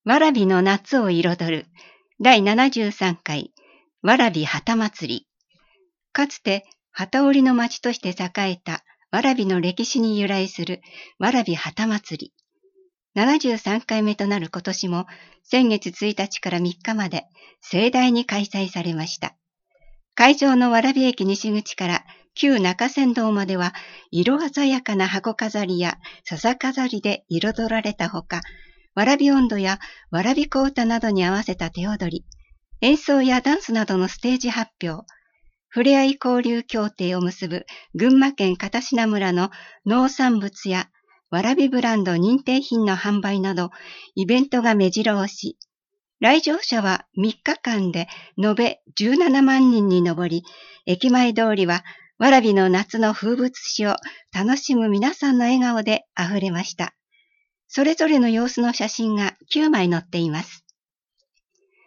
蕨の夏を彩る第73回蕨旗祭り。かつて機織りの町として栄えた蕨の歴史に由来する蕨旗祭り。73回目となる今年も先月1日から3日まで盛大に開催されました。会場の蕨駅西口から旧中山道までは色鮮やかな箱飾りや笹飾りで彩られたほか、蕨音頭や蕨小唄などに合わせた手踊り、演奏やダンスなどのステージ発表、ふれあい交流協定を結ぶ群馬県片品村の農産物や蕨ブランド認定品の販売などイベントが目白押し、来場者は3日間で延べ17万人に上り、駅前通りは蕨の夏の風物詩を楽しむ皆さんの笑顔であふれました。それぞれの様子の写真が9枚載っています。